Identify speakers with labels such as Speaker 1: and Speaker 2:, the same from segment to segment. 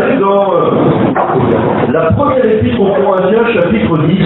Speaker 1: aller dans la première épître aux Corinthiens, chapitre 10.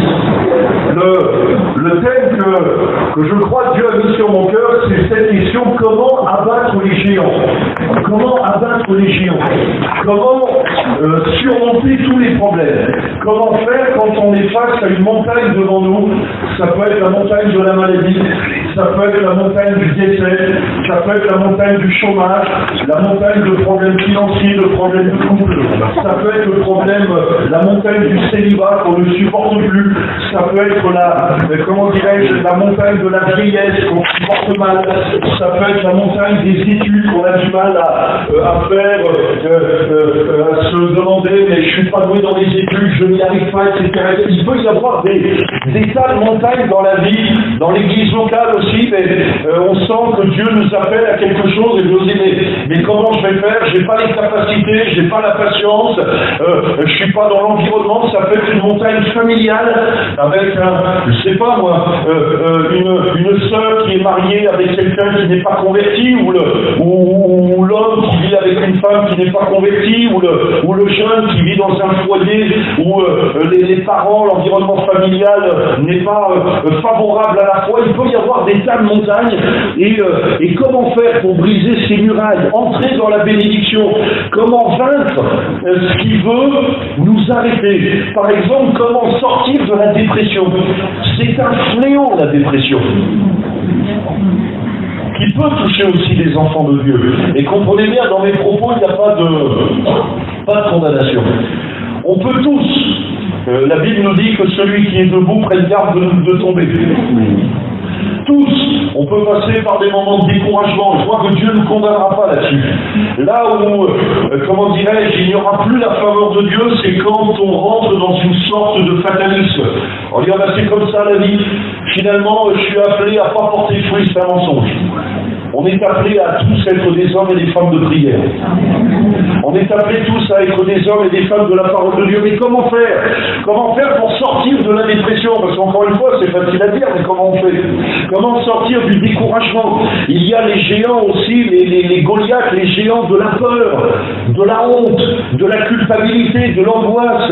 Speaker 1: Le thème que je crois Dieu a mis sur mon cœur, c'est cette question: comment abattre les géants? Comment abattre les géants? Comment surmonter tous les problèmes? Comment faire quand on est face à une montagne devant nous? Ça peut être la montagne de la maladie, ça peut être la montagne du décès, ça peut être la montagne du chômage, la montagne de problèmes financiers, de problèmes de couple, ça peut être le problème, la montagne du célibat qu'on ne supporte plus, ça peut être la montagne de la vieillesse qu'on supporte mal, ça peut être la montagne des études qu'on a du mal à faire, à se demander, mais je suis pas doué dans les études, je n'y arrive pas, etc. Il peut y avoir des tas de montagnes dans la vie, dans l'église locale aussi, mais on sent que Dieu nous appelle à quelque chose et nous dit mais comment je vais faire? J'ai pas les capacités, j'ai pas la patience, je suis pas dans l'environnement. Ça peut être une montagne familiale avec je sais pas moi, une sœur qui est mariée avec quelqu'un qui n'est pas converti, ou l'homme qui vit avec une femme qui n'est pas convertie, ou le jeune qui vit dans un foyer où les parents, l'environnement familial n'est pas favorable à la foi. Il peut y avoir des tas de montagnes, et comment faire pour briser ces murailles, entrer dans la bénédiction? Comment vaincre ce qui veut nous arrêter? Par exemple, comment sortir de la dépression? C'est un fléau, la dépression, qui peut toucher aussi les enfants de Dieu. Et comprenez bien, dans mes propos, il n'y a pas de condamnation. On peut tous, la Bible nous dit que celui qui est debout prenne garde de tomber. Tous, on peut passer par des moments de découragement. Je crois que Dieu ne nous condamnera pas là-dessus. Là où, comment dirais-je, il n'y aura plus la faveur de Dieu, c'est quand on rentre dans une sorte de fatalisme. On dit, c'est comme ça la vie. Finalement, je suis appelé à ne pas porter fruit, c'est un mensonge. On est appelés à tous être des hommes et des femmes de prière. On est appelés tous à être des hommes et des femmes de la parole de Dieu. Mais comment faire? Comment faire pour sortir de la dépression? Parce qu'encore une fois, c'est facile à dire, mais comment on fait? Comment sortir du découragement? Il y a les géants aussi, les Goliaths, les géants de la peur, de la honte, de la culpabilité, de l'angoisse,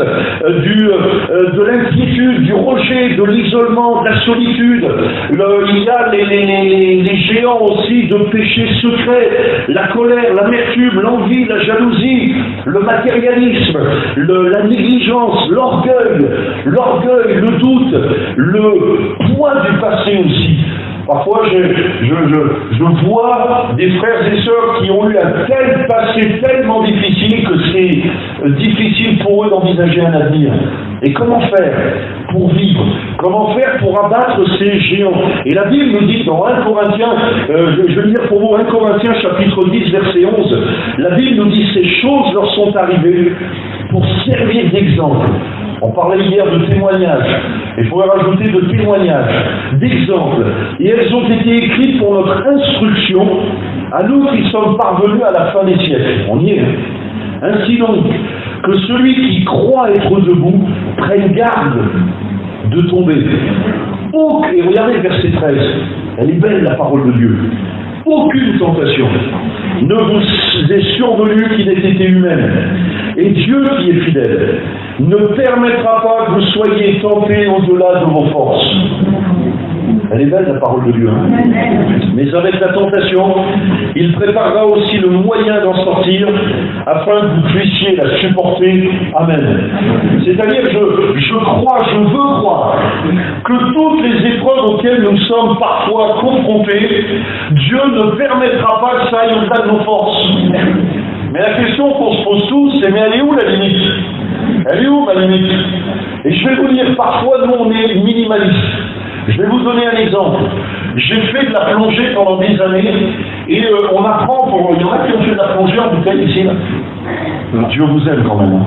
Speaker 1: de l'inquiétude, du rejet, de l'isolement, de la solitude. Il y a les géants aussi de péchés secrets, la colère, l'amertume, l'envie, la jalousie, le matérialisme, la négligence, l'orgueil, le doute, le poids du passé aussi. Parfois, je vois des frères et sœurs qui ont eu un tel passé tellement difficile que c'est difficile pour eux d'envisager un avenir. Et comment faire pour vivre? Comment faire pour abattre ces géants? Et la Bible nous dit dans 1 Corinthiens, je vais lire pour vous 1 Corinthiens chapitre 10 verset 11, la Bible nous dit: ces choses leur sont arrivées pour servir d'exemple. On parlait hier de témoignages, et il faudrait rajouter de témoignages, d'exemples. Et elles ont été écrites pour notre instruction, à nous qui sommes parvenus à la fin des siècles. On y est. Ainsi donc, que celui qui croit être debout prenne garde de tomber. Et regardez le verset 13, elle est belle la parole de Dieu. Aucune tentation ne vous est survenue qui n'ait été humaine. Et Dieu qui est fidèle ne permettra pas que vous soyez tentés au-delà de vos forces. Elle est belle la parole de Dieu. Mais avec la tentation, il préparera aussi le moyen d'en sortir afin que vous puissiez la supporter. Amen. C'est-à-dire, je crois, je veux croire que toutes les épreuves auxquelles nous sommes parfois confrontés, Dieu ne permettra pas que ça aille au-delà de nos forces. Mais la question qu'on se pose tous, c'est: mais elle est où la limite? Elle est où ma limite? Et je vais vous dire, parfois nous on est minimaliste. Je vais vous donner un exemple. J'ai fait de la plongée pendant des années, et on apprend, il y en a qui ont fait de la plongée en bouteille ici, là. Dieu vous aime quand même.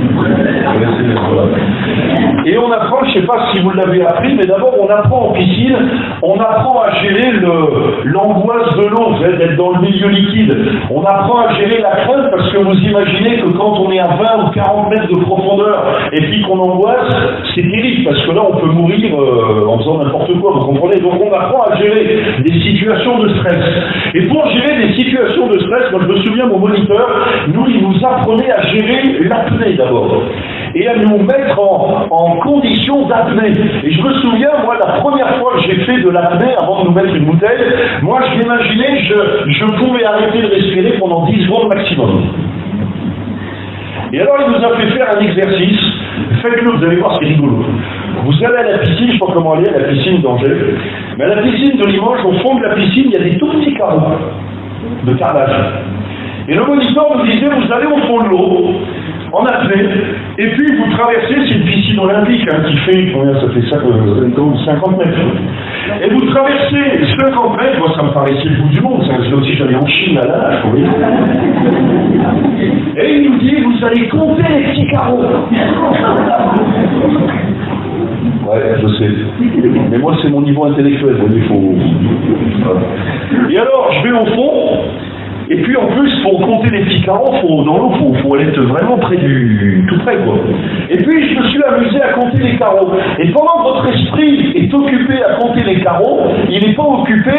Speaker 1: Et on apprend, je ne sais pas si vous l'avez appris, mais d'abord on apprend en piscine, on apprend à gérer l'angoisse de l'eau, d'être dans le milieu liquide. On apprend à gérer la crainte, parce que vous imaginez que quand on est à 20 ou 40 mètres de profondeur et puis qu'on angoisse, c'est terrible, parce que là on peut mourir en faisant n'importe quoi, vous comprenez? Donc on apprend à gérer des situations de stress. Et pour gérer des situations de stress, moi je me souviens, mon moniteur, il nous apprenait à gérer l'apnée d'abord, et à nous mettre en condition d'apnée. Et je me souviens, moi, la première fois que j'ai fait de l'apnée, avant de nous mettre une bouteille, moi je m'imaginais, je pouvais arrêter de respirer pendant 10 secondes maximum. Et alors il nous a fait faire un exercice, faites-le, vous allez voir, c'est rigolo. Vous allez à la piscine, je ne sais pas comment aller, à la piscine d'Angers, mais à la piscine de Limoges, au fond de la piscine, il y a des tout petits carreaux de carrelage. Et le moniteur nous disait, vous allez au fond de l'eau, en apnée, et puis vous traversez, c'est une piscine olympique qui fait, combien ça fait 50 mètres. Et vous traversez 50 mètres, moi ça me paraissait le bout du monde, c'est comme si j'allais en Chine à la nage, vous voyez. Et il nous dit, vous allez compter les petits carreaux. Ouais, je sais. Mais moi c'est mon niveau intellectuel, vous voyez, il faut... Et alors, je vais au fond. Et puis en plus, pour compter les petits carreaux, dans l'eau, faut aller être vraiment tout près, quoi. Et puis je me suis amusé à compter les carreaux. Et pendant que votre esprit est occupé à compter les carreaux, il n'est pas occupé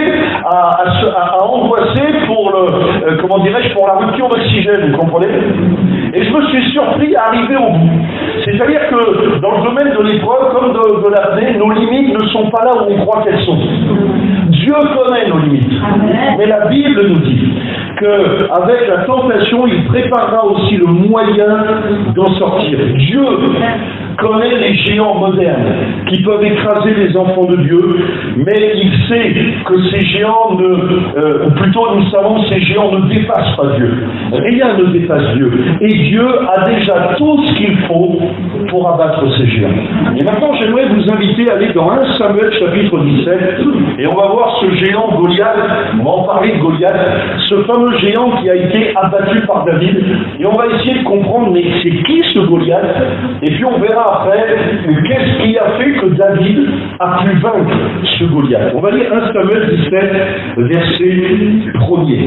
Speaker 1: à angoisser pour pour la rupture d'oxygène, vous comprenez? Et je me suis surpris à arriver au bout. C'est-à-dire que dans le domaine de l'épreuve, comme de l'apnée, nos limites ne sont pas là où on croit qu'elles sont. Dieu connaît nos limites. Mais la Bible nous dit qu'avec la tentation, il préparera aussi le moyen d'en sortir. Dieu connaît les géants modernes qui peuvent écraser les enfants de Dieu, mais il sait que ces géants ou plutôt nous savons que ces géants ne dépassent pas Dieu. Rien ne dépasse Dieu. Et Dieu a déjà tout ce qu'il faut pour abattre ces géants. Et maintenant, j'aimerais vous inviter à aller dans 1 Samuel chapitre 17, et on va voir ce géant Goliath, on va en parler de Goliath, ce fameux géant qui a été abattu par David, et on va essayer de comprendre, mais c'est qui ce Goliath? Et puis on verra après, qu'est-ce qui a fait que David a pu vaincre ce Goliath. On va lire 1 Samuel 17, verset 1er.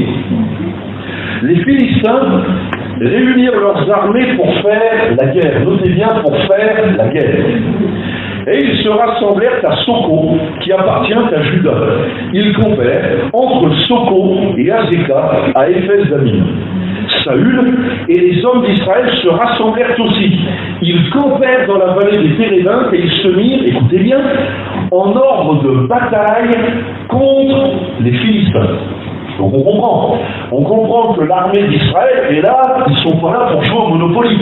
Speaker 1: Les Philistins réunirent leurs armées pour faire la guerre. Notez bien, pour faire la guerre. Et ils se rassemblèrent à Soko, qui appartient à Juda. Ils campèrent entre Soko et Azéka, à Éphès-Damim. Saül et les hommes d'Israël se rassemblèrent aussi. Ils campèrent dans la vallée des Térébentes et ils se mirent, écoutez bien, en ordre de bataille contre les Philistins. Donc on comprend que l'armée d'Israël est là, ils ne sont pas là pour jouer au Monopoly.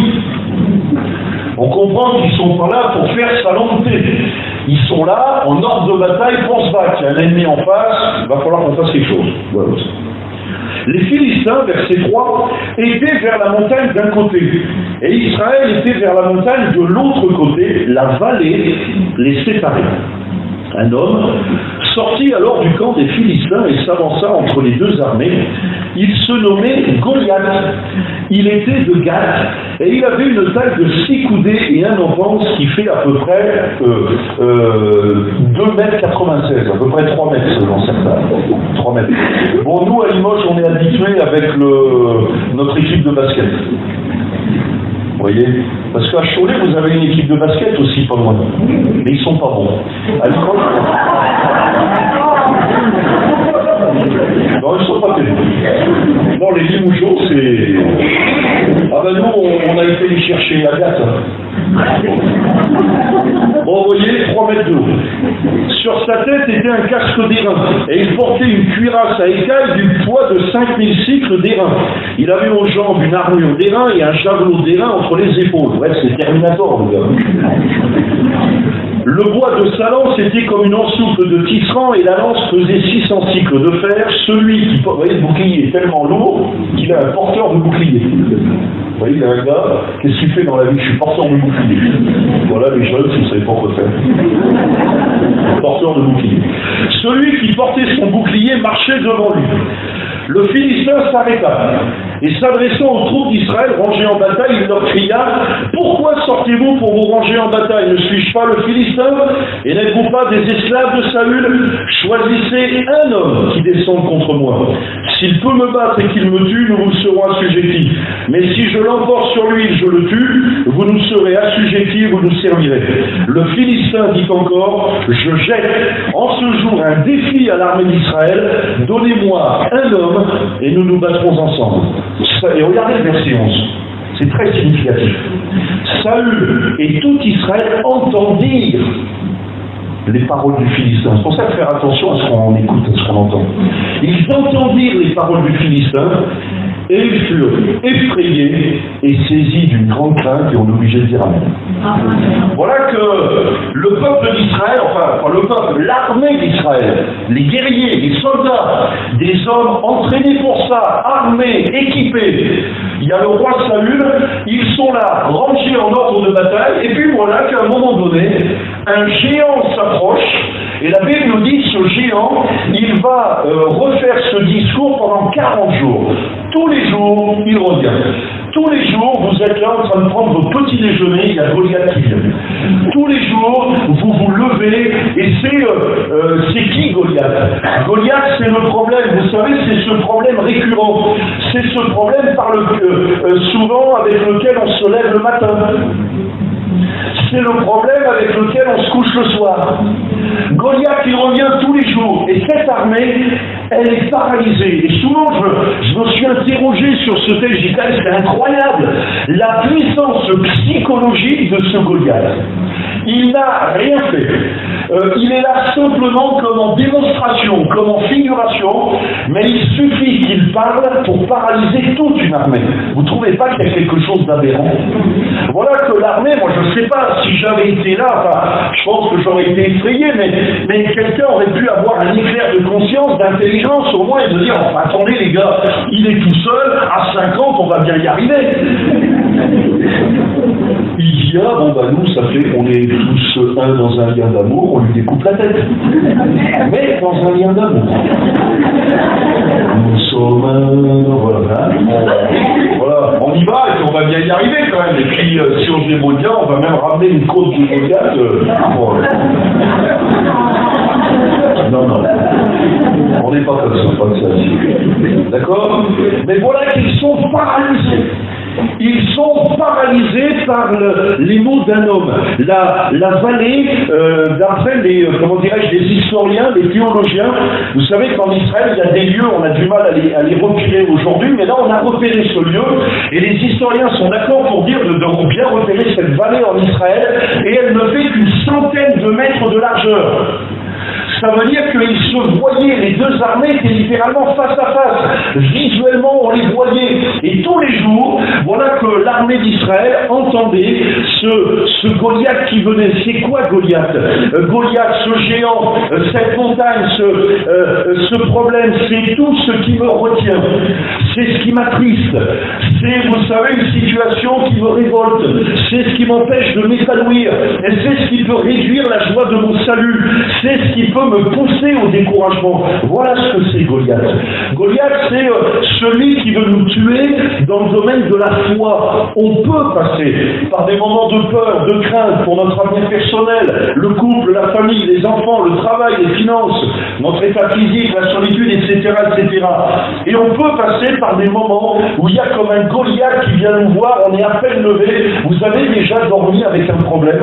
Speaker 1: On comprend qu'ils ne sont pas là pour faire sa volonté. Ils sont là en ordre de bataille pour se battre. Il y a un ennemi en face, il va falloir qu'on fasse quelque chose. Voilà. Les Philistins, verset 3, étaient vers la montagne d'un côté, et Israël était vers la montagne de l'autre côté. La vallée les séparait. Un homme sortit alors du camp des Philistins et s'avança entre les deux armées. Il se nommait Goliath. Il était de Gath et il avait une taille de 6 coudées et un enfant, ce qui fait à peu près 2,96 m, à peu près 3 mètres selon certains. 3 mètres. Bon, nous à Limoges, on est habitués avec notre équipe de basket. Vous voyez? Parce qu'à Cholet, vous avez une équipe de basket aussi, pas loin. Mais ils sont pas bons. À Limoges, non, ils sont pas terribles. Non, les Limougeaux, c'est... Ah ben nous, on a été les chercher à Gath. Bon, vous voyez, 3 mètres de haut. Sur sa tête était un casque d'airain, et il portait une cuirasse à écailles du poids de 5000 cycles d'airain. Il avait aux jambes une armure d'airain et un javelot d'airain entre les épaules. Bref, c'est Terminator, le gars. Le bois de sa lance était comme une ensouple de tisserand et la lance pesait 600 cycles de fer. Celui qui... Vous voyez, le bouclier est tellement lourd qu'il a un porteur de bouclier. Vous voyez, il y a un gars, qu'est-ce qu'il fait dans la vie? Je suis porteur de bouclier. Voilà les jeunes, si vous ne savez pas quoi faire. Porteur de bouclier. Celui qui portait son bouclier marchait devant lui. Le Philistin s'arrêta et s'adressant aux troupes d'Israël rangées en bataille, il leur cria: pourquoi sortez-vous pour vous ranger en bataille? Ne suis-je pas le Philistin? Et n'êtes-vous pas des esclaves de Saül? Choisissez un homme qui descende contre moi. S'il peut me battre et qu'il me tue, nous vous serons assujettis. Mais si je l'emporte sur lui et je le tue, vous nous serez assujettis, vous nous servirez. Le Philistin dit encore: je jette en ce jour un défi à l'armée d'Israël. Donnez-moi un homme hommes et nous nous battrons ensemble. Et regardez le verset 11. C'est très significatif. Saül et tout Israël entendirent les paroles du Philistin. C'est pour ça qu'il faut faire attention à ce qu'on écoute, à ce qu'on entend. Ils entendirent les paroles du Philistin et ils furent effrayés et saisis d'une grande crainte et on est obligé de dire Amen. Voilà que le peuple d'Israël, enfin pas le peuple, l'armée d'Israël, les guerriers, les soldats, des hommes entraînés pour ça, armés, équipés. Il y a le roi Saül, ils sont là, rangés en ordre de bataille, et puis voilà qu'à un moment donné, un géant s'approche, et la Bible nous dit ce géant, il va refaire ce discours pendant 40 jours. Tous les jours, il revient. Tous les jours, vous êtes là en train de prendre votre petit déjeuner, il y a Goliath qui vient. Tous les jours, vous vous levez, et c'est qui Goliath? Goliath, c'est le problème, vous savez, c'est ce problème récurrent. C'est ce problème souvent avec lequel on se lève le matin. C'est le problème avec lequel on se couche le soir. Goliath, il revient tous les jours. Et cette armée, elle est paralysée. Et souvent, je me suis interrogé sur ce texte. J'ai dit, c'est incroyable. La puissance psychologique de ce Goliath. Il n'a rien fait. Il est là simplement comme en démonstration, comme en figuration. Mais il suffit qu'il parle pour paralyser toute une armée. Vous ne trouvez pas qu'il y a quelque chose d'aberrant? Voilà que l'armée, moi je ne sais pas si j'avais été là, enfin, je pense que j'aurais été effrayé, mais quelqu'un aurait pu avoir un éclair de conscience, d'intelligence au moins, et de dire, enfin, attendez les gars, il est tout seul, à 50, on va bien y arriver. Il dit, ah bon bah nous, ça fait qu'on est tous un dans un lien d'amour, on lui découpe la tête. Mais dans un lien d'amour. Nous sommes, voilà, on y va et puis on va bien y arriver quand même. Et puis si on se débrouille bien, on va même ramener une côte de Goliath. Non, on n'est pas comme ça, pas que ça. D'accord? Mais voilà qu'ils sont paralysés. Ils sont paralysés par les mots d'un homme. La vallée, d'après les historiens, les théologiens, vous savez qu'en Israël, il y a des lieux, on a du mal à les repérer aujourd'hui, mais là on a repéré ce lieu, et les historiens sont d'accord pour dire de bien repérer cette vallée en Israël, et elle ne fait qu'une centaine de mètres de largeur. Ça veut dire qu'ils se voyaient, les deux armées étaient littéralement face à face. Visuellement, on les voyait. Et tous les jours, voilà que l'armée d'Israël entendait ce Goliath qui venait. C'est quoi Goliath? Goliath, ce géant, cette montagne, ce problème, c'est tout ce qui me retient. C'est ce qui m'attriste. C'est, vous savez, une situation qui me révolte. C'est ce qui m'empêche de m'épanouir. Et c'est ce qui peut réduire la joie de mon salut. C'est ce qui peut me pousser au découragement. Voilà ce que c'est Goliath. Goliath, c'est celui qui veut nous tuer dans le domaine de la foi. On peut passer par des moments de peur, de crainte pour notre avenir personnel, le couple, la famille, les enfants, le travail, les finances, notre état physique, la solitude, etc., etc. Et on peut passer par des moments où il y a comme un Goliath qui vient nous voir, on est à peine levé. Vous avez déjà dormi avec un problème?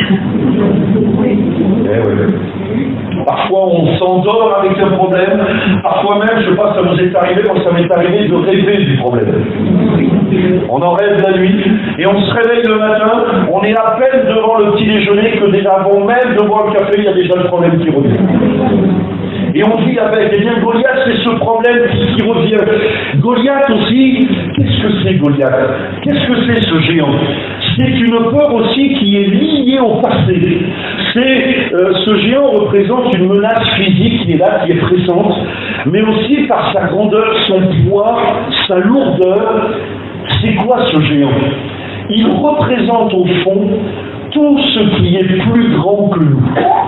Speaker 1: Eh oui. Parfois on s'endort avec un problème, parfois même, je ne sais pas, ça vous est arrivé, moi ça m'est arrivé de rêver du problème. On en rêve la nuit, et on se réveille le matin, on est à peine devant le petit déjeuner que déjà avant même de boire le café, il y a déjà le problème qui revient. Et on dit avec, eh bien Goliath, c'est ce problème qui revient. Goliath aussi, qu'est-ce que c'est Goliath? Qu'est-ce que c'est ce géant? C'est une peur aussi qui est liée au passé. Ce géant représente une menace physique qui est là, qui est présente, mais aussi par sa grandeur, son poids, sa lourdeur. C'est quoi ce géant? Il représente au fond tout ce qui est plus grand que nous.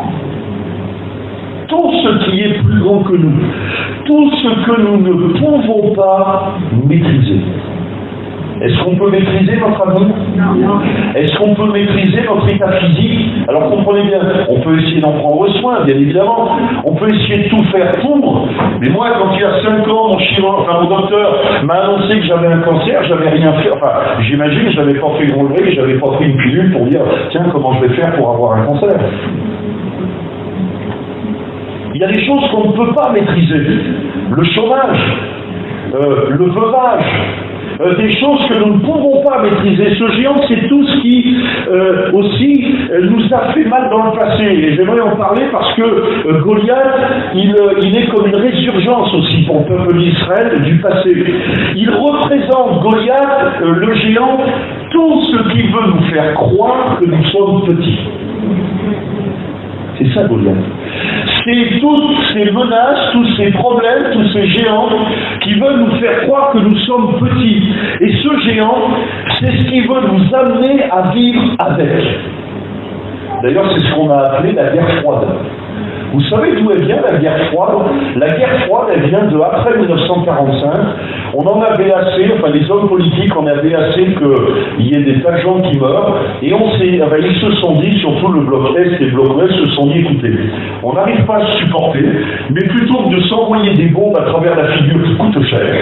Speaker 1: Tout ce qui est plus grand que nous. Tout ce que nous ne pouvons pas maîtriser. Est-ce qu'on peut maîtriser notre avenir? Non. Est-ce qu'on peut maîtriser notre état physique? Alors comprenez bien, on peut essayer d'en prendre soin, bien évidemment. On peut essayer de tout faire pour. Mais moi, quand il y a 5 ans, mon docteur m'a annoncé que j'avais un cancer, j'avais rien fait. Enfin, j'imagine, je n'avais pas fait une relevé, je n'avais pas pris une pilule pour dire, tiens, comment je vais faire pour avoir un cancer? Il y a des choses qu'on ne peut pas maîtriser. Le chômage. le veuvage, des choses que nous ne pouvons pas maîtriser. Ce géant, c'est tout ce qui aussi nous a fait mal dans le passé. Et j'aimerais en parler parce que Goliath, il est comme une résurgence aussi pour le peuple d'Israël du passé. Il représente, Goliath, le géant, tout ce qui veut nous faire croire que nous sommes petits. C'est ça Goliath. C'est toutes ces menaces, tous ces problèmes, tous ces géants qui veulent nous faire croire que nous sommes petits. Et ce géant, c'est ce qui veut nous amener à vivre avec. D'ailleurs, c'est ce qu'on a appelé la guerre froide. Vous savez d'où elle vient, la guerre froide? La guerre froide, elle vient de après 1945. On en avait assez, enfin les hommes politiques en avaient assez qu'il y ait des tas de gens qui meurent. Et ils se sont dit, surtout le bloc Est et le bloc Ouest, se sont dit, écoutez, on n'arrive pas à se supporter, mais plutôt que de s'envoyer des bombes à travers la figure qui coûte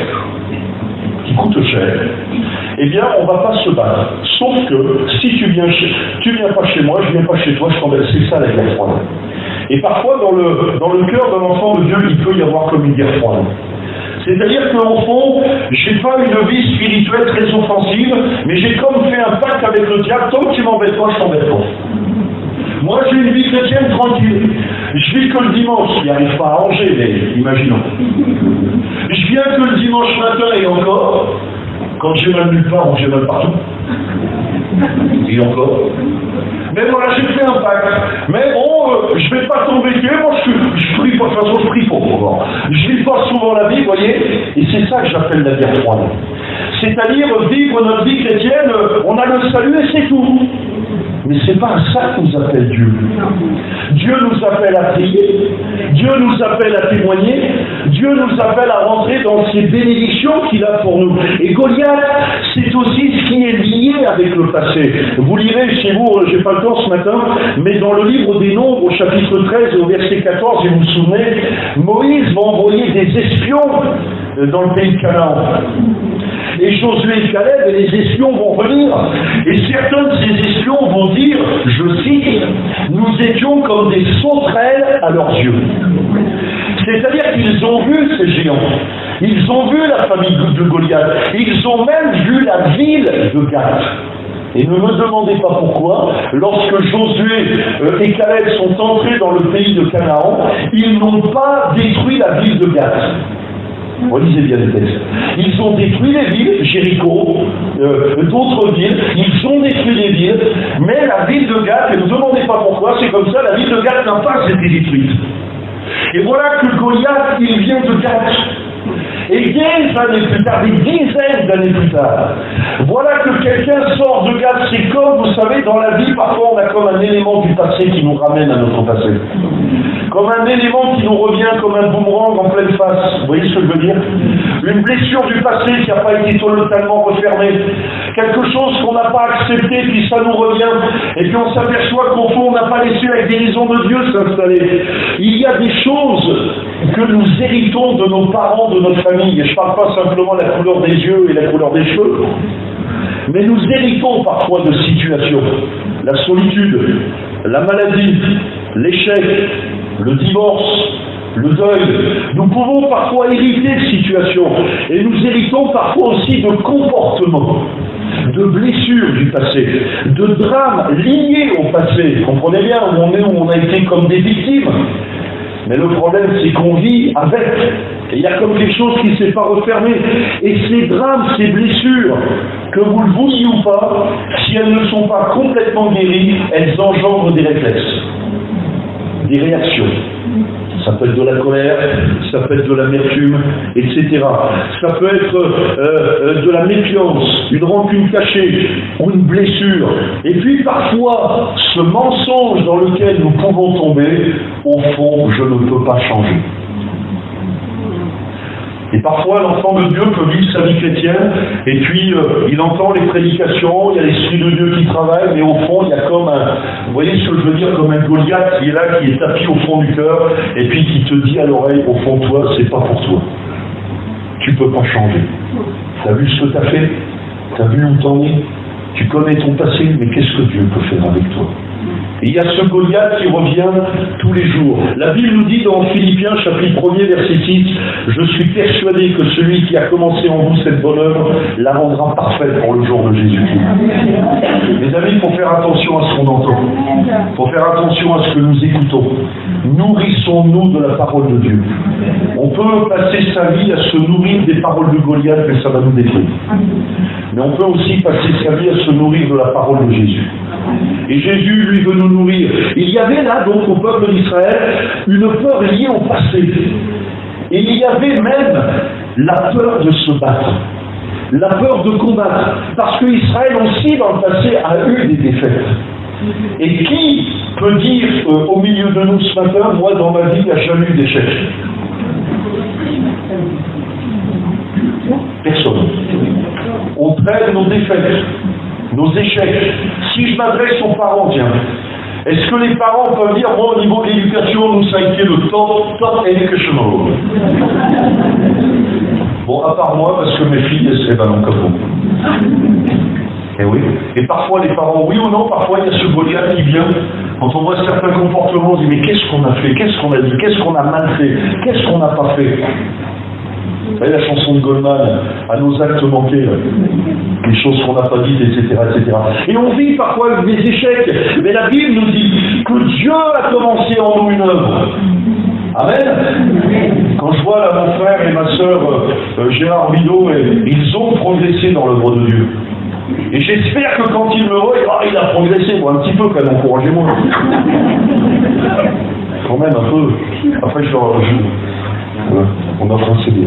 Speaker 1: cher, eh bien, on ne va pas se battre. Sauf que, si tu viens pas chez moi, je viens pas chez toi, je t'embête. C'est ça la guerre froide. Et parfois, dans le cœur d'un enfant de Dieu, il peut y avoir comme une guerre froide. C'est-à-dire qu'au fond, j'ai pas une vie spirituelle très offensive, mais j'ai comme fait un pacte avec le diable, tant que tu m'embêtes pas, je t'embête pas. Moi, j'ai une vie chrétienne tranquille. Je vis que le dimanche, il n'y arrive pas à Angers, mais imaginons. Je viens que le dimanche matin et encore, quand j'ai mal nulle part ou j'ai mal partout. Et encore. Mais voilà, j'ai fait un pacte. Mais bon, je ne vais pas t'embêter, moi je prie pas, de toute façon je prie pas. Je lis pas souvent la vie, vous voyez, et c'est ça que j'appelle la guerre froide. C'est-à-dire vivre notre vie chrétienne, on a le salut et c'est tout. Mais c'est pas ça que nous appelle Dieu. Dieu nous appelle à prier, Dieu nous appelle à témoigner, Dieu nous appelle à rentrer dans ces bénédictions qu'il a pour nous. Et Goliath, c'est aussi ce qui est lié avec le passé. Vous lirez chez vous, j'ai pas le temps ce matin, mais dans le livre des Nombres, au chapitre 13, au verset 14, si vous vous souvenez, Moïse va envoyer des espions dans le pays de Canaan. Et Josué et Caleb, et les espions vont venir. Et certains de ces espions vont dire, je cite, nous étions comme des sauterelles à leurs yeux. C'est-à-dire qu'ils ont vu ces géants. Ils ont vu la famille de Goliath. Ils ont même vu la ville de Gath. Et ne me demandez pas pourquoi, lorsque Josué et Caleb sont entrés dans le pays de Canaan, ils n'ont pas détruit la ville de Gath. Relisez bien les textes. Ils ont détruit les villes, Jéricho, d'autres villes, ils ont détruit les villes, mais la ville de Gath, et ne me demandez pas pourquoi, c'est comme ça, la ville de Gath n'a pas été détruite. Et voilà que Goliath, il vient de Gath. Et des années plus tard, des dizaines d'années plus tard, voilà que quelqu'un sort de Gath. C'est comme, vous savez, dans la vie, parfois on a comme un élément du passé qui nous ramène à notre passé. Comme un élément qui nous revient comme un boomerang en pleine face. Vous voyez ce que je veux dire? Une blessure du passé qui n'a pas été totalement refermée. Quelque chose qu'on n'a pas accepté, puis ça nous revient. Et puis on s'aperçoit qu'au fond, on n'a pas laissé la guérison de Dieu s'installer. Il y a des choses que nous héritons de nos parents, de notre famille. Et je ne parle pas simplement de la couleur des yeux et la couleur des cheveux. Mais nous héritons parfois de situations. La solitude, la maladie, l'échec, le divorce, le deuil. Nous pouvons parfois hériter de situations. Et nous héritons parfois aussi de comportements, de blessures du passé, de drames liés au passé. Vous comprenez bien où on a été comme des victimes. Mais le problème, c'est qu'on vit avec. Et il y a comme quelque chose qui ne s'est pas refermé. Et ces drames, ces blessures, que vous le vouliez ou pas, si elles ne sont pas complètement guéries, elles engendrent des réflexes, des réactions. Ça peut être de la colère, ça peut être de l'amertume, etc. Ça peut être de la méfiance, une rancune cachée ou une blessure. Et puis parfois, ce mensonge dans lequel nous pouvons tomber, au fond, je ne peux pas changer. Et parfois, l'enfant de Dieu peut vivre sa vie chrétienne, et puis il entend les prédications, il y a l'Esprit de Dieu qui travaille, mais au fond, il y a comme un, vous voyez ce que je veux dire, comme un Goliath qui est là, qui est tapis au fond du cœur, et puis qui te dit à l'oreille, au fond de toi, c'est pas pour toi. Tu peux pas changer. T'as vu ce que t'as fait? T'as vu où t'en es? Tu connais ton passé, mais qu'est-ce que Dieu peut faire avec toi? Et il y a ce Goliath qui revient tous les jours. La Bible nous dit dans Philippiens chapitre 1er verset 6, « Je suis persuadé que celui qui a commencé en vous cette bonne œuvre la rendra parfaite pour le jour de Jésus-Christ. » Mes amis, il faut faire attention à ce qu'on entend. Il faut faire attention à ce que nous écoutons. Nourrissons-nous de la parole de Dieu. On peut passer sa vie à se nourrir des paroles de Goliath, mais ça va nous détruire. Mais on peut aussi passer sa vie à se nourrir de la parole de Jésus. Et Jésus, lui, veut nous nourrir. Il y avait là, donc, au peuple d'Israël, une peur liée au passé. Et il y avait même la peur de se battre. La peur de combattre. Parce que Israël aussi, dans le passé, a eu des défaites. Et qui peut dire au milieu de nous ce matin, moi, dans ma vie, il n'y a jamais eu d'échec? Personne. On traîne nos défaites, nos échecs. Si je m'adresse aux parents, tiens, est-ce que les parents peuvent dire, moi, au niveau de l'éducation, nous, ça a été le top educational? Bon, à part moi, parce que mes filles, elles seraient ballons comme vous. Et oui. Et parfois, les parents, oui ou non, parfois, il y a ce Goliath qui vient. Quand on voit certains comportements, on se dit, mais qu'est-ce qu'on a fait? Qu'est-ce qu'on a dit? Qu'est-ce qu'on a mal fait? Qu'est-ce qu'on n'a pas fait? Vous savez, la chanson de Goldman, à nos actes manqués, les choses qu'on n'a pas dites, etc., etc. Et on vit parfois avec des échecs, mais la Bible nous dit que Dieu a commencé en nous une œuvre. Amen. Quand je vois là mon frère et ma sœur Gérard Vidot, ils ont progressé dans l'œuvre de Dieu. Et j'espère que quand ils me voient, il a progressé, bon, un petit peu quand même, encouragez-moi. Quand même un peu. Après on a français bien.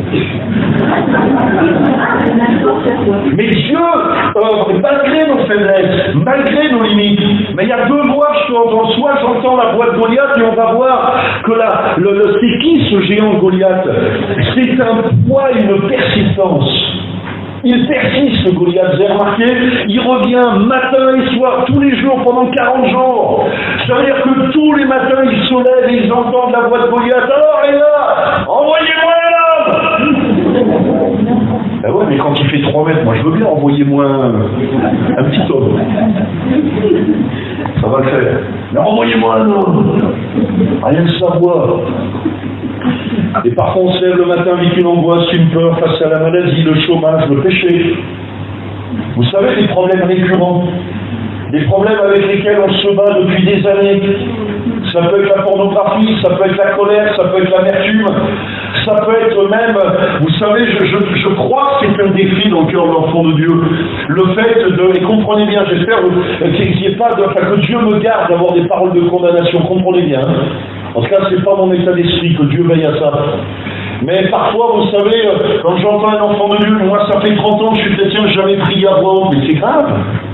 Speaker 1: Mais Dieu, malgré nos faiblesses, malgré nos limites, mais il y a deux voix que je peux entendre. Soit j'entends la voix de Goliath et on va voir que c'est qui ce géant Goliath? C'est un poids, une persistance. Il persiste, Goliath, vous avez remarqué, il revient matin et soir, tous les jours, pendant 40 jours. Ça veut dire que tous les matins, ils se lèvent et ils entendent la voix de Goliath. Alors, et là, envoyez-moi un homme! Ben ouais, mais quand il fait 3 mètres, moi je veux bien, envoyez-moi un petit homme. Ça va le faire. Mais envoyez-moi un homme! Rien que sa voix. Et parfois on se lève le matin avec une angoisse, une peur face à la maladie, le chômage, le péché. Vous savez, des problèmes récurrents, des problèmes avec lesquels on se bat depuis des années. Ça peut être la pornographie, ça peut être la colère, ça peut être l'amertume, ça peut être même, vous savez, je crois que c'est un défi dans le cœur de l'enfant de Dieu. Le fait et comprenez bien, j'espère qu'il n'y ait pas que Dieu me garde d'avoir des paroles de condamnation, comprenez bien. En tout cas, ce n'est pas mon état d'esprit, que Dieu veille à ça. Mais parfois, vous savez, quand j'entends un enfant de Dieu, moi ça fait 30 ans que je suis chrétien, je n'ai jamais prié à voix haute, mais c'est grave.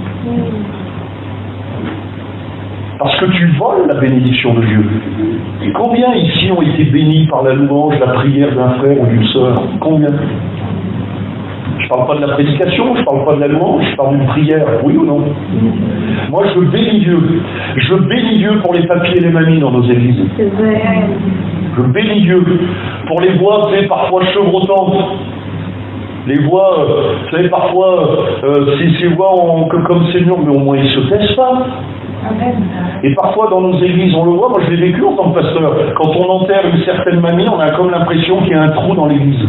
Speaker 1: Parce que tu voles la bénédiction de Dieu. Et combien ici ont été bénis par la louange, la prière d'un frère ou d'une sœur? Combien? Je ne parle pas de la prédication, je ne parle pas de la louange, je parle d'une prière, oui ou non? Moi, je bénis Dieu. Je bénis Dieu pour les papiers et les mamies dans nos églises. Je bénis Dieu pour les voix, vous savez, parfois chevrotantes. Les voix, vous savez, parfois, ces voix comme Seigneur, mais au moins ils ne se taisent pas. Et parfois dans nos églises, on le voit, moi je l'ai vécu en tant que pasteur. Quand on enterre une certaine mamie, on a comme l'impression qu'il y a un trou dans l'église.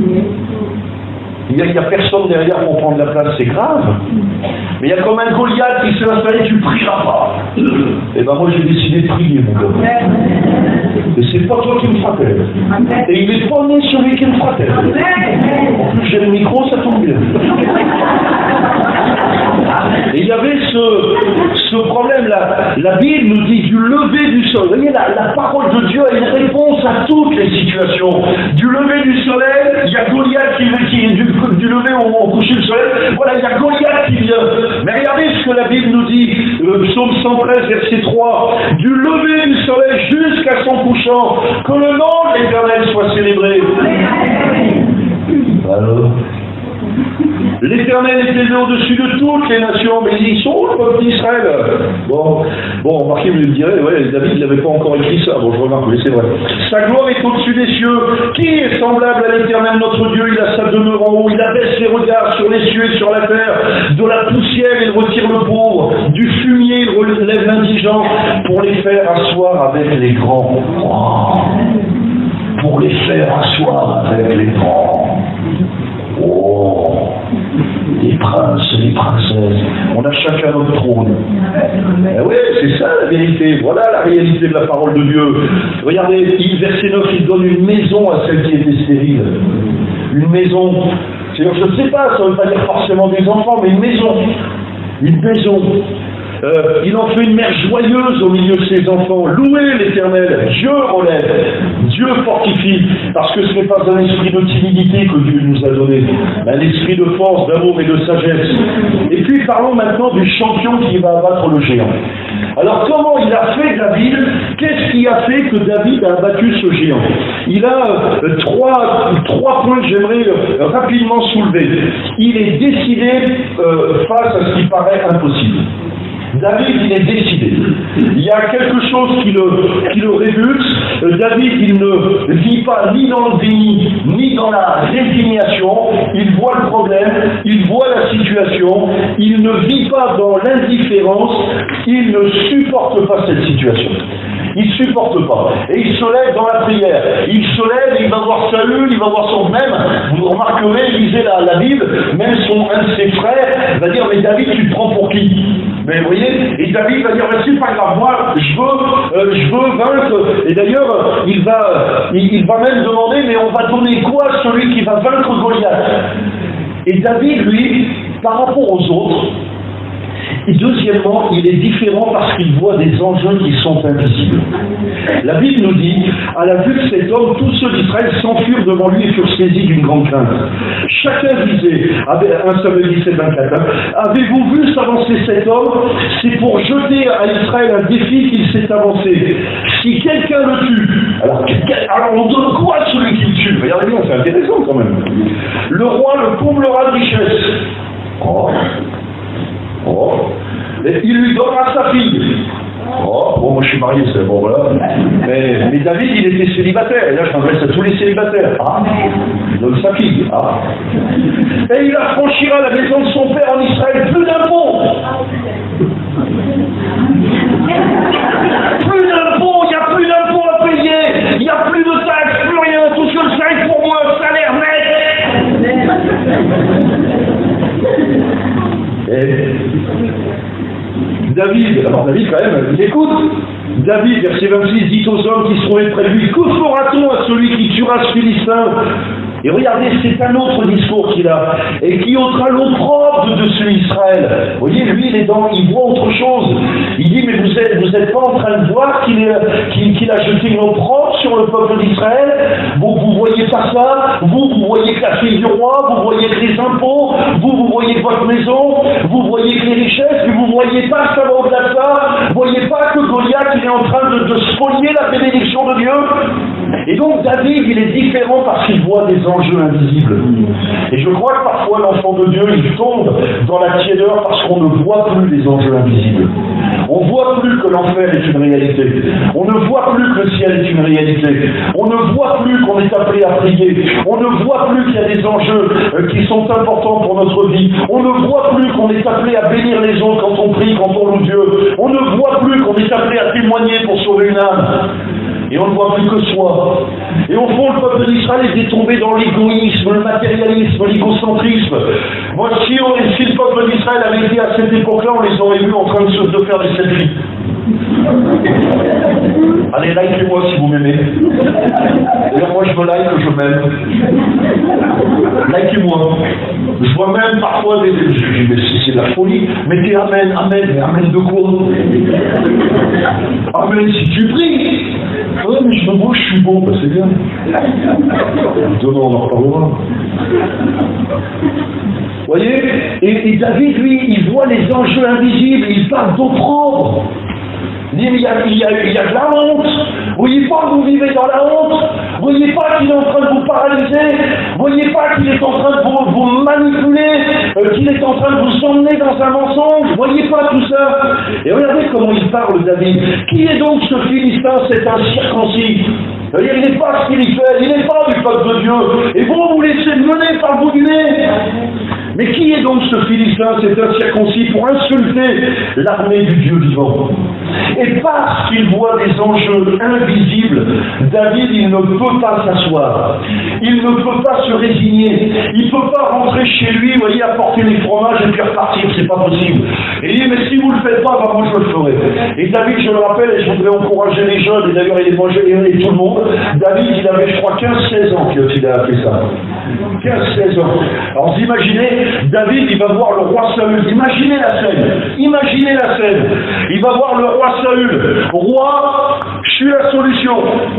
Speaker 1: Il n'y a personne derrière pour prendre la place, c'est grave. Mais il y a comme un Goliath qui s'est installé, tu ne prieras pas. Et ben moi j'ai décidé de prier, mon gars. Et c'est pas toi qui me frappelle. Et il n'est pas né celui qui me frappelle. En plus j'ai le micro, ça tombe bien. Et il y avait ce problème-là. La Bible nous dit du lever du soleil. Vous voyez, la parole de Dieu a une réponse à toutes les situations. Du lever du soleil, il y a Goliath qui du lever au coucher du soleil. Voilà, il y a Goliath qui vient. Mais regardez ce que la Bible nous dit. Psaume 113, verset 3. Du lever du soleil jusqu'à son couchant, que le nom de l'Éternel soit célébré. Alors, l'Éternel est élevé au-dessus de toutes les nations, mais ils sont où, le peuple d'Israël? Bon, remarquez, vous me direz, ouais, David n'avait pas encore écrit ça. Bon, je remarque, mais c'est vrai. Sa gloire est au-dessus des cieux. Qui est semblable à l'Éternel notre Dieu? Il a sa demeure en haut, il abaisse les regards sur les cieux et sur la terre. De la poussière, il retire le pauvre. Du fumier, il relève l'indigent pour les faire asseoir avec les grands. Oh, pour les faire asseoir avec les grands. Oh, les princes, les princesses, on a chacun notre trône. Eh oui, c'est ça la vérité, voilà la réalité de la parole de Dieu. Regardez, verset 9, il donne une maison à celle qui était stérile. Une maison, c'est-à-dire, je ne sais pas, ça ne veut pas dire forcément des enfants, mais une maison. Une maison. Il en fait une mère joyeuse au milieu de ses enfants. Louez l'Éternel. Dieu relève. Dieu fortifie. Parce que ce n'est pas un esprit de timidité que Dieu nous a donné, mais un esprit de force, d'amour et de sagesse. Et puis parlons maintenant du champion qui va abattre le géant. Alors comment il a fait David? Qu'est-ce qui a fait que David a abattu ce géant? Il a trois points que j'aimerais rapidement soulever. Il est décidé face à ce qui paraît impossible. David, il est décidé. Il y a quelque chose qui le rébute. David, il ne vit pas ni dans le déni, ni dans la résignation. Il voit le problème, il voit la situation. Il ne vit pas dans l'indifférence. Il ne supporte pas cette situation. Il ne supporte pas. Et il se lève dans la prière. Il se lève, il va voir Saül, il va voir son même. Vous remarquerez, lisez la Bible, même un de ses frères va dire, mais David, tu te prends pour qui? Mais vous voyez, et David va dire, c'est pas grave, moi, je veux vaincre. Et d'ailleurs, il va même demander, mais on va donner quoi à celui qui va vaincre Goliath? Et David, lui, par rapport aux autres, et deuxièmement, il est différent parce qu'il voit des enjeux qui sont invisibles. La Bible nous dit, à la vue de cet homme, tous ceux d'Israël s'enfuirent devant lui et furent saisis d'une grande crainte. Chacun disait, 1 Samuel 17, 24, avez-vous vu s'avancer cet homme? C'est pour jeter à Israël un défi qu'il s'est avancé. Si quelqu'un le tue, alors on donne quoi à celui qui le tue? Regardez bien, c'est intéressant quand même. Le roi le comblera de richesse. Il lui donnera sa fille. Bon, moi je suis marié, c'est bon, voilà. Mais David, il était célibataire, et là je m'adresse à tous les célibataires. Il donne sa fille. Et il affranchira la maison de son père en Israël, plus d'impôts. Plus d'impôts, il n'y a plus d'impôts à payer, il n'y a plus de taxes, plus rien, tout ce que ça est pour moi, salaire net. Et David quand même, il écoute. David, verset 26, dit aux hommes qui se trouvaient près de lui, que fera-t-on à celui qui tuera ce Philistin? Et regardez, c'est un autre discours qu'il a, et qui ôtera l'opprobre de ce Israël. Vous voyez, lui, il voit autre chose. Il dit, mais vous êtes pas en train de voir qu'il a jeté une opprobre sur le peuple d'Israël? Vous voyez pas ça? Vous voyez que la fille du roi, vous voyez que les impôts, vous voyez que votre maison, vous voyez que les richesses, mais vous voyez pas que ça va au-delà de ça? Vous voyez pas que Goliath, il est en train de spolier la bénédiction de Dieu? Et donc David, il est différent parce qu'il voit des enjeux invisibles. Et je crois que parfois l'enfant de Dieu, il tombe dans la tiédeur parce qu'on ne voit plus les enjeux invisibles. On ne voit plus que l'enfer est une réalité. On ne voit plus que le ciel est une réalité. On ne voit plus qu'on est appelé à prier. On ne voit plus qu'il y a des enjeux qui sont importants pour notre vie. On ne voit plus qu'on est appelé à bénir les autres quand on prie, quand on loue Dieu. On ne voit plus qu'on est appelé à témoigner pour sauver une âme. Et on ne voit plus que soi. Et au fond, le peuple d'Israël était tombé dans l'égoïsme, le matérialisme, l'égocentrisme. Moi, si le peuple d'Israël avait été à cette époque-là, on les aurait vus en train de faire des selfies. Allez, likez-moi si vous m'aimez. D'ailleurs, moi, je me like, je m'aime. Likez-moi. Je vois même parfois des... Mais c'est de la folie. Mettez amen, amen. Mais amen de quoi? Amen si tu pries. Ouais, mais je suis bon, bah, c'est bien. Demain, on en reparlera. Vous voyez? Et David, lui, il voit les enjeux invisibles, il parle d'opprobre. Il dit, mais il y a de la honte. Vous voyez pas que vous vivez dans la honte? Vous voyez pas qu'il est en train de vous paralyser? Vous voyez pas qu'il est en train de vous manipuler? Qu'il est en train de vous emmener dans un mensonge? Vous voyez pas tout ça? Et regardez comment il parle, David. Qui est donc ce Philistin? C'est un circoncis. C'est-à-dire, il n'est pas spirituel, il n'est pas du peuple de Dieu. Et vous laissez mener par le bout du nez. Mais qui est donc ce Philistin? C'est un circoncis pour insulter l'armée du Dieu vivant. Et parce qu'il voit des enjeux invisibles, David, il ne peut pas s'asseoir. Il ne peut pas se résigner. Il ne peut pas rentrer chez lui, vous voyez, apporter les fromages et puis repartir. C'est pas possible. Et il dit, mais si vous ne le faites pas, moi je le ferai. Et David, je le rappelle, et je voudrais encourager les jeunes, et d'ailleurs il est mangé et tout le monde, David, il avait, je crois, 15-16 ans qu'il a fait ça. 15-16 ans. Alors vous imaginez, David, il va voir le roi Saül. Imaginez la scène. Imaginez la scène. Il va voir le roi Saül. Roi, je suis la solution.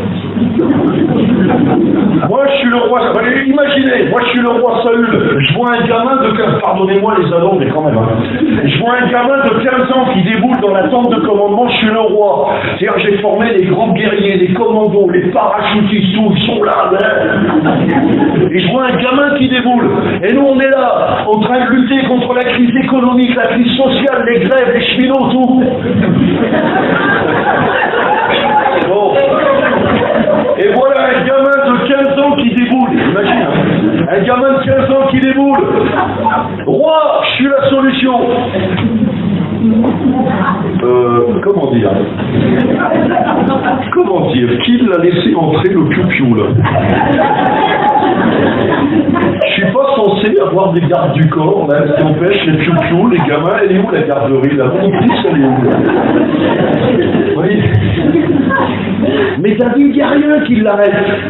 Speaker 1: Moi, je suis le roi. Imaginez, moi, je suis le roi Saül. Je vois un gamin de 15... Pardonnez-moi les ados, mais quand même. Je vois un gamin de 15 ans qui déboule dans la tente de commandement. Je suis le roi. C'est-à-dire, j'ai formé les grands guerriers, les commandos, les parachutistes, tout. Ils sont là. Et je vois un gamin qui déboule. Et nous, on est là, en train de lutter contre la crise économique, la crise sociale, les grèves, les cheminots, tout. Bon. Et voilà un gamin de 15 ans qui déboule. Imagine, hein. Un gamin de 15 ans qui déboule. Roi, je suis la solution. Comment dire? Comment dire? Qui l'a laissé entrer le piou-piou, là? Je suis pas censé avoir des gardes du corps, là, qui empêchent les piou-piou, les gamins. Elle est où la garderie, là? Mon église, elle est où, là? Vous voyez? Mais David, il n'y a rien qui l'arrête.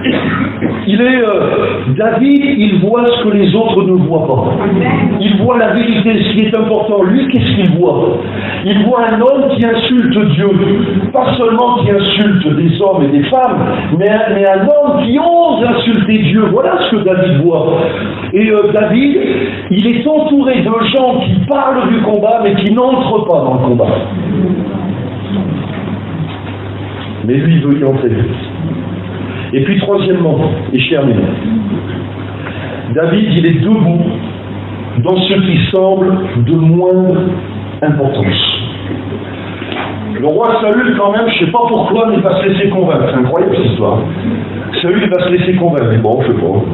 Speaker 1: David, il voit ce que les autres ne voient pas. Il voit la vérité, ce qui est important. Lui, qu'est-ce qu'il voit? Il voit un homme qui insulte Dieu. Pas seulement qui insulte des hommes et des femmes, mais un homme qui ose insulter Dieu. Voilà ce que David voit. Et David, il est entouré de gens qui parlent du combat, mais qui n'entrent pas dans le combat. Mais lui, il veut y entrer. Et puis troisièmement, et je termine, David, il est debout dans ce qui semble de moindre importance. Le roi Saül, quand même, je ne sais pas pourquoi, mais il va se laisser convaincre. C'est incroyable cette histoire. Saül, il va se laisser convaincre. Mais bon, je ne sais pas.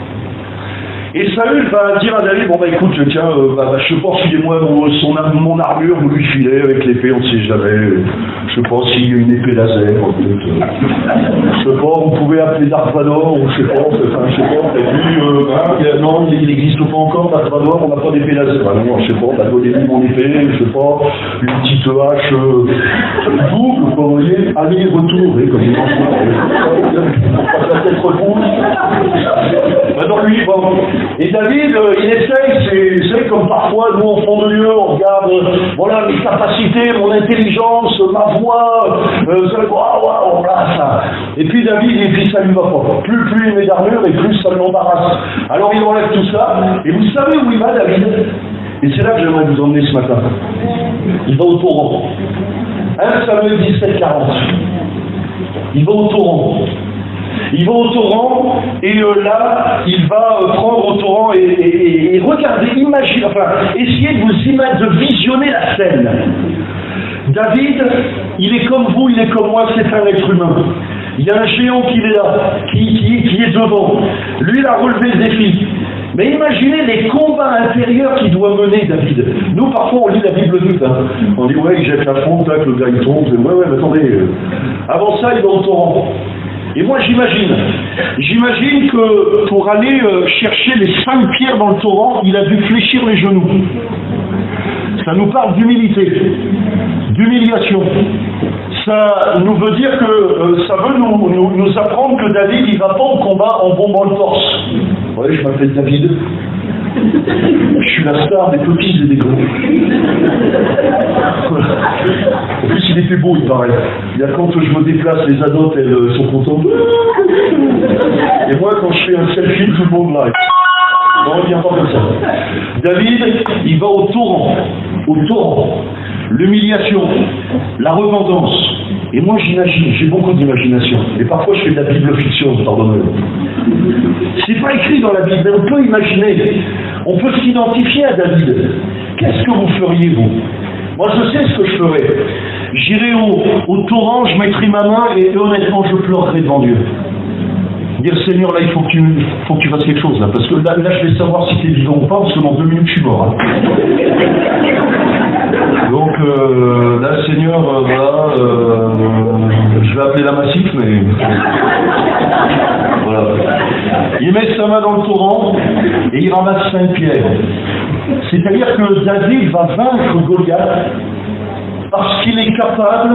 Speaker 1: Et Saül va dire à David, bon bah écoute, tiens, je sais pas, filez-moi mon armure, vous lui filez avec l'épée, on ne sait jamais. Je sais pas s'il y a une épée laser, peut-être. Je sais pas, vous pouvez appeler Dark Vador, ou je sais pas, je sais pas, non, il n'existe pas encore, Dark Vador, on n'a pas d'épée laser. Bah non, je sais pas, donnez-lui mon épée, je sais pas, une petite hache double, vous voyez, aller-retour, comme il passe la tête repousse. Dans lui, bon. Et David, il essaye, c'est comme parfois, nous, en fond de lieu, on regarde, voilà, mes capacités, mon intelligence, ma voix, voilà, ça. Et puis David, et puis ça lui va pas. Plus il met d'armure, et plus ça l'embarrasse. Alors il enlève tout ça, et vous savez où il va, David? Et c'est là que j'aimerais vous emmener ce matin. Il va au torrent. 1 Samuel 17, 40. Il va au torrent. Il va au torrent et là, il va prendre au torrent et regarder, imaginer, essayez de visionner la scène. David, il est comme vous, il est comme moi, c'est un être humain. Il y a un géant qui est là, qui est devant. Lui, il a relevé le défi. Mais imaginez les combats intérieurs qu'il doit mener, David. Nous, parfois, on lit la Bible vite. Hein. On dit, ouais, il jette la fronte, là, que le gars, il tombe. Ouais, mais attendez. Avant ça, il va au torrent. Et moi, j'imagine que pour aller chercher les 5 pierres dans le torrent, il a dû fléchir les genoux. Ça nous parle d'humilité, d'humiliation. Ça nous veut dire que ça veut nous apprendre que David, il ne va pas au combat en bombant le torse. Ouais, je m'appelle David. Je suis la star des petits et des gros. En plus, il était beau, il paraît. Il y a quand je me déplace, les ados, elles sont contentes. Et moi, quand je fais un selfie, tout le monde là. On ne revient pas comme ça. David, il va au torrent. Au torrent. L'humiliation, la repentance. Et moi, j'imagine, j'ai beaucoup d'imagination. Et parfois, je fais de la Bible fiction, pardonnez-moi. C'est pas écrit dans la Bible, mais on peut imaginer. On peut s'identifier à David. Qu'est-ce que vous feriez, vous? Moi, je sais ce que je ferais. J'irais au torrent, je mettrais ma main et honnêtement, je pleurerais devant Dieu. dire Seigneur, là il faut que tu fasses quelque chose là, parce que là je vais savoir si tu es vivant ou pas, parce que dans 2 minutes je suis mort. Hein. Donc là Seigneur, voilà, je vais appeler la massif, mais voilà. Il met sa main dans le torrent et il ramasse 5 pierres. C'est-à-dire que David va vaincre Goliath parce qu'il est capable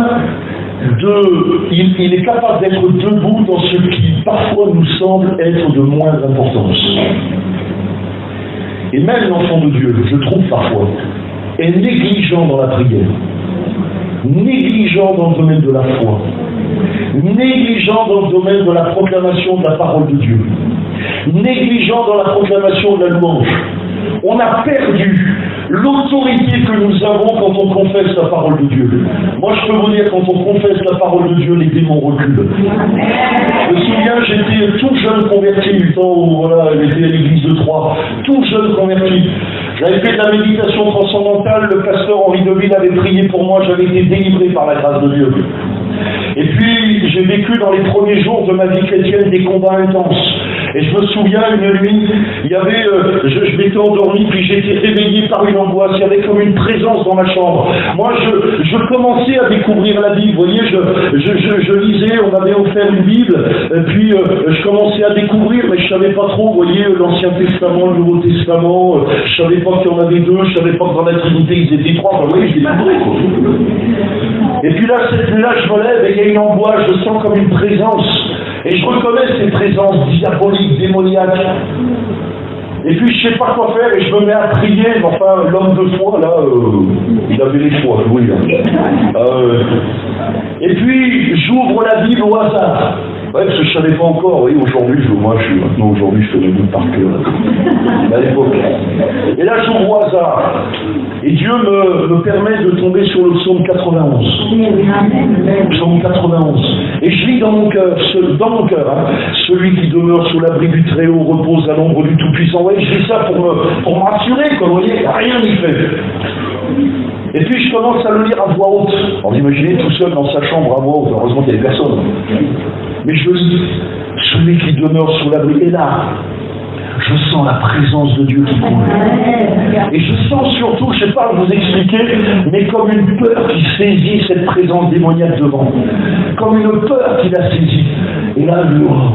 Speaker 1: il est capable d'être debout dans ce qui parfois nous semble être de moindre importance. Et même l'enfant de Dieu, je trouve parfois, est négligent dans la prière, négligent dans le domaine de la foi, négligent dans le domaine de la proclamation de la parole de Dieu, négligent dans la proclamation de la louange. On a perdu l'autorité que nous avons quand on confesse la parole de Dieu. Moi, je peux vous dire, quand on confesse la parole de Dieu, les démons reculent. Je me souviens, j'étais tout jeune converti, du temps où voilà, j'étais à l'église de Troyes, tout jeune converti. J'avais fait de la méditation transcendantale, le pasteur Henri Deville avait prié pour moi, j'avais été délivré par la grâce de Dieu. Et puis, j'ai vécu dans les premiers jours de ma vie chrétienne des combats intenses. Et je me souviens, une nuit, il y avait, je m'étais endormi, puis j'ai été réveillé par une angoisse, il y avait comme une présence dans ma chambre. Moi, je commençais à découvrir la Bible, vous voyez, je lisais, on m'avait offert une Bible, et puis je commençais à découvrir, mais je savais pas trop, vous voyez, l'Ancien Testament, le Nouveau Testament, je savais pas qu'il y en avait 2, je savais pas que dans la Trinité ils étaient 3, enfin, vous voyez, je découvrais, quoi. Et puis là, cette nuit-là, je me lève et il y a une angoisse, je sens comme une présence. Et je reconnais ces présences diaboliques, démoniaques. Et puis je sais pas quoi faire et je me mets à prier. Enfin, l'homme de foi, là, il avait les foi, oui. Et puis j'ouvre la Bible au hasard. Ouais, parce que je savais pas encore, oui, aujourd'hui, aujourd'hui, je fais le Bible par cœur. À l'époque. Et là, j'ouvre au hasard. Et Dieu me permet de tomber sur le psaume 91. Psaume 91. Et je lis dans mon cœur, celui qui demeure sous l'abri du Très-Haut repose à l'ombre du Tout-Puissant. Ouais, je lis ça pour me rassurer, comme vous voyez, rien n'y fait. Et puis je commence à le lire à voix haute. Alors imaginez tout seul dans sa chambre à voix haute, heureusement qu'il n'y avait personne. Mais je lis, celui qui demeure sous l'abri. Et là, je sens la présence de Dieu qui coule. Et je sens surtout, je ne sais pas vous expliquer, mais comme une peur qui saisit cette présence démoniaque devant. Comme une peur qui la saisit. Et là,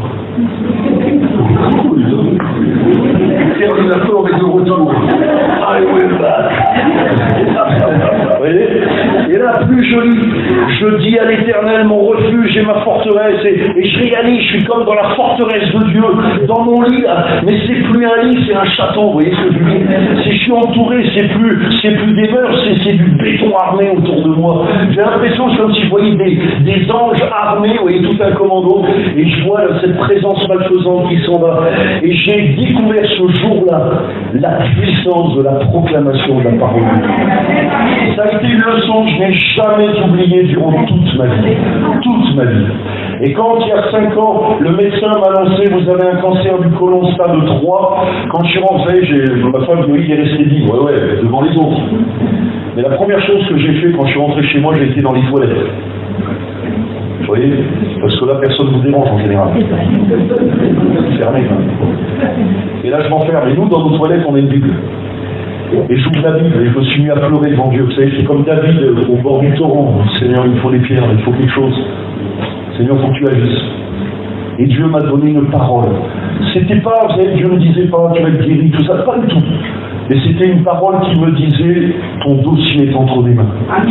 Speaker 1: termine la peur avec le retour. I will back. Vous voyez? Et là, plus je lis, je dis à l'Éternel, mon refuge et ma forteresse, et je réalise, je suis comme dans la forteresse de Dieu, dans mon lit, là. Mais c'est plus un lit, c'est un château, vous voyez ce que je veux dire? Si je suis entouré, c'est plus des mœurs, c'est du béton armé autour de moi. J'ai l'impression, c'est comme si je voyais des anges armés, vous voyez, tout un commando, et je vois cette présence malfaisante qui s'en va. Et j'ai découvert ce jour-là la puissance de la proclamation de la parole de Dieu. Ça a été une leçon que je n'ai jamais oubliée durant toute ma vie. Toute ma vie. Et quand, il y a 5 ans, le médecin m'a annoncé, vous avez un cancer du côlon stade 3, quand je suis rentré, ma femme me dit, il est resté dit, ouais, devant les autres. Mais la première chose que j'ai fait quand je suis rentré chez moi, j'ai été dans les toilettes. Vous voyez? Parce que là, personne ne vous dérange en général. Fermé, hein. Et là, je m'enferme. Et nous, dans nos toilettes, on a une Bible. Et j'ouvre la Bible et je me suis mis à pleurer devant Dieu. Vous savez, c'est comme David au bord du torrent. Seigneur, il me faut des pierres, il faut quelque chose. Seigneur, il faut que tu agisses. Et Dieu m'a donné une parole. C'était pas, vous savez, Dieu ne me disait pas, tu vas être guéri, tout ça, pas du tout. Mais c'était une parole qui me disait, ton dossier est entre mes mains.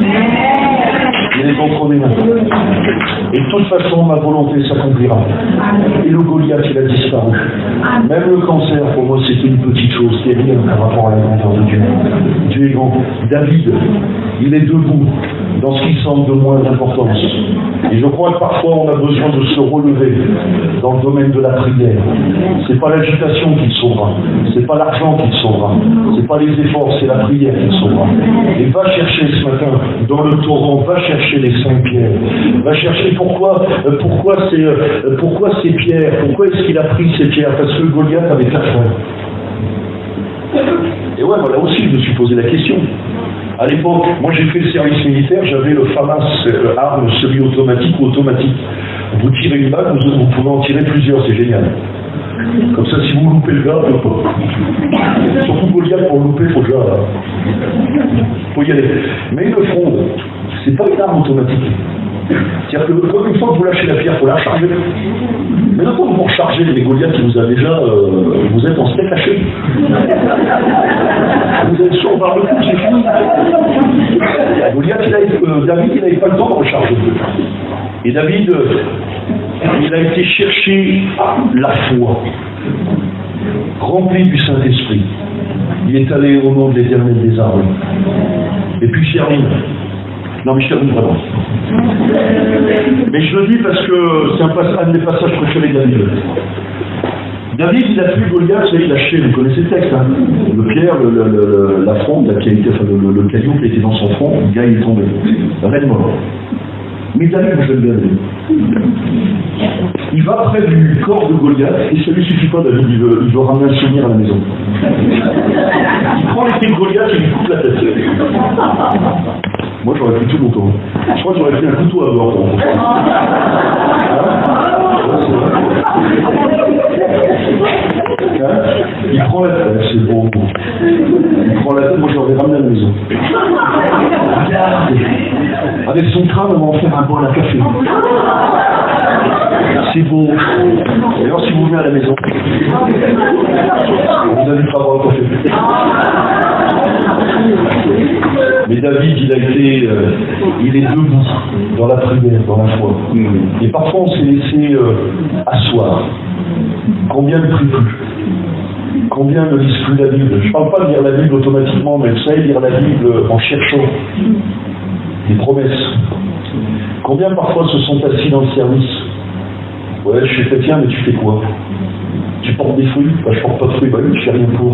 Speaker 1: Il est entre mes mains. Et de toute façon, ma volonté s'accomplira. Et le Goliath, il a disparu. Même le cancer, pour moi, c'était une petite chose, c'était rien par rapport à la grandeur de Dieu. Dieu est grand. David, il est debout dans ce qui semble de moindre importance. Et je crois que parfois, on a besoin de se relever dans le domaine de la prière. C'est pas l'agitation qui te sauvera. C'est pas l'argent qui te sauvera. C'est pas les efforts, c'est la prière qui te sauvera. Et va chercher ce matin, dans le torrent, va chercher les 5 pierres. Va chercher pourquoi ces pierres, pourquoi est-ce qu'il a pris ces pierres? Parce que Goliath avait 4 frères. Et ouais, voilà aussi, je me suis posé la question. À l'époque, moi j'ai fait le service militaire, j'avais le FAMAS arme semi-automatique ou automatique. vous tirez une balle, vous pouvez en tirer plusieurs, c'est génial. Comme ça, si vous loupez le gars, surtout Goliath, pour le louper, il faut déjà... faut y aller. Mais une fronde, c'est pas une arme automatique. C'est-à-dire que comme une fois que vous lâchez la pierre, il faut la recharger. Mais non, quand vous rechargez les Goliaths qui vous a déjà, vous êtes en steak haché. Vous êtes sur par le coup, c'est fini. Goliath, David, il n'avait pas le temps de recharger. Et David, il a été chercher la foi, rempli du Saint-Esprit. Il est allé au nom de l'Éternel des armées. Et puis je termine. Non mais je termine vraiment. Mais je le dis parce que c'est un des passages préférés de David. David, il a tué Goliath, il a acheté, vous connaissez le texte, hein, le pierre, la fronde, le caillou qui était dans son front, le gars il est tombé. Reine mort. Mais David, je le bien. Il va près du corps de Goliath et ça lui suffit pas, David, il veut ramener un souvenir à la maison. Il prend l'épée de Goliath et lui coupe la tête. Moi j'aurais pris tout mon temps. Je crois que j'aurais pris un couteau à bord pour il prend la tête, c'est bon. Il prend la tête, moi je l'aurais ramené à la maison. Regardez, avec son crâne, on va en faire un bol à café. C'est beau. Et alors si vous venez à la maison, vous allez pas boire un café. Mais David, il est debout dans la prière, dans la foi. Et parfois on s'est laissé asseoir. Combien ne prie plus? Combien ne lisent plus la Bible? Je ne parle pas de lire la Bible automatiquement, mais vous savez, lire la Bible en cherchant des promesses. Combien parfois se sont assis dans le service? Ouais, je suis chrétien, mais tu fais quoi? Tu portes des fruits? Bah, je porte pas de fruits, bah oui, je fais rien pour.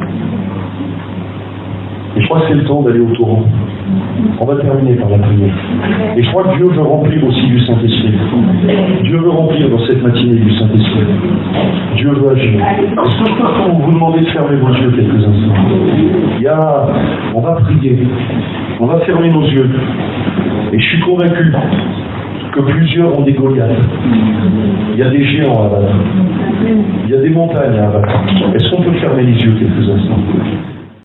Speaker 1: Et je crois que c'est le temps d'aller au torrent. On va terminer par la prière. Et je crois que Dieu veut remplir aussi du Saint-Esprit. Dieu veut remplir dans cette matinée du Saint-Esprit. Dieu veut agir. Est-ce que je peux vous demander de fermer vos yeux quelques instants? On va prier. On va fermer nos yeux. Et je suis convaincu que plusieurs ont des Goliaths. Il y a des géants à abattre. Il y a des montagnes à abattre. Est-ce qu'on peut fermer les yeux quelques instants?